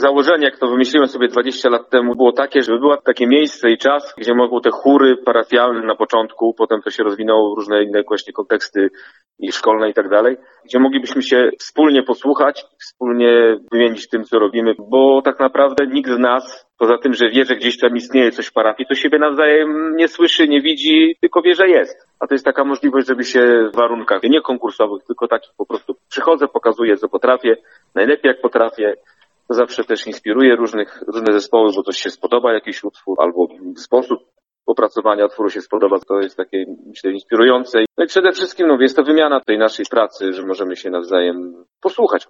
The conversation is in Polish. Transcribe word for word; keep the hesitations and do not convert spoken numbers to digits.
założenie, jak to wymyśliłem sobie dwadzieścia lat temu, było takie, żeby było takie miejsce i czas, gdzie mogą te chóry parafialne na początku, potem to się rozwinęło w różne inne właśnie konteksty i szkolne i tak dalej, gdzie moglibyśmy się wspólnie posłuchać, wspólnie wymienić tym, co robimy, bo tak naprawdę nikt z nas, poza tym, że wie, że gdzieś tam istnieje coś w parafii, to siebie nawzajem nie słyszy, nie widzi, tylko wie, że jest. A to jest taka możliwość, żeby się w warunkach nie konkursowych, tylko takich po prostu przychodzę, pokazuję, co potrafię, najlepiej jak potrafię. To zawsze też inspiruje różnych, różne zespoły, bo coś się spodoba, jakiś utwór, albo sposób opracowania utworu się spodoba, to jest takie, myślę, inspirujące. No i przede wszystkim no, jest to wymiana tej naszej pracy, że możemy się nawzajem posłuchać.